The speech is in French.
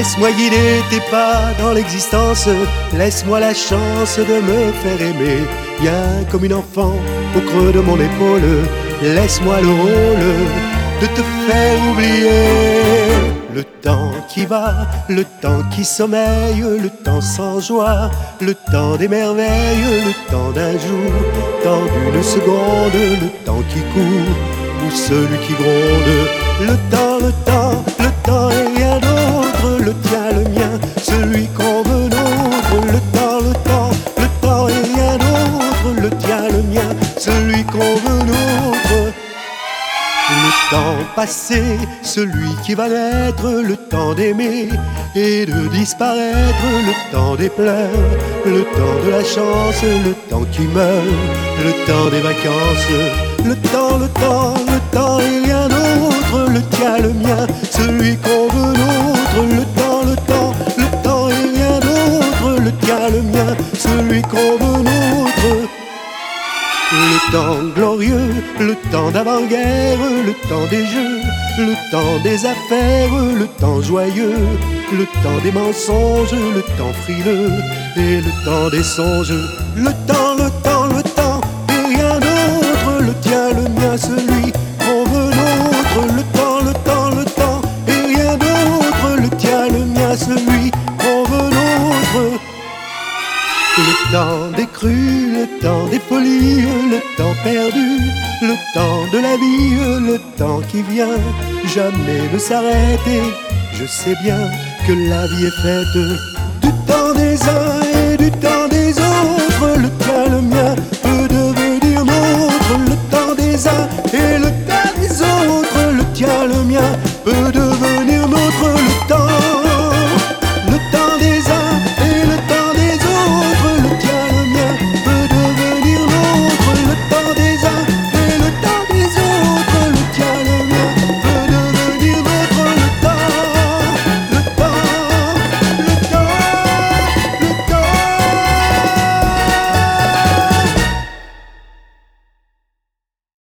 Laisse-moi guider tes pas dans l'existence, laisse-moi la chance de me faire aimer. Viens comme une enfant au creux de mon épaule, laisse-moi le rôle de te faire oublier. Le temps qui va, le temps qui sommeille, le temps sans joie, le temps des merveilles, le temps d'un jour, le temps d'une seconde, le temps qui court, ou celui qui gronde. Le temps et rien d'autre, le tien, le mien, celui qu'on veut nôtre. Le temps et rien d'autre, le tien, le mien, celui qu'on veut nôtre. Le temps passé, celui qui va naître, le temps d'aimer et de disparaître, le temps des pleurs, le temps de la chance, le temps qui meurt, le temps des vacances. Le temps et rien d'autre, le tien, le mien, celui qu'on veut nôtre. Le temps et rien d'autre, le tien, le mien, celui qu'on veut nôtre. Le temps glorieux, le temps d'avant-guerre, le temps des jeux, le temps des affaires, le temps joyeux, le temps des mensonges, le temps frileux et le temps des songes. Le temps et rien d'autre, le tien, le mien, celui qu'on veut nôtre. Le temps et rien d'autre, le tien, le mien, celui qu'on veut nôtre. Le temps des crues, le temps des folies, le temps perdu, le temps de la vie, le temps qui vient, jamais ne s'arrête. Et je sais bien que la vie est faite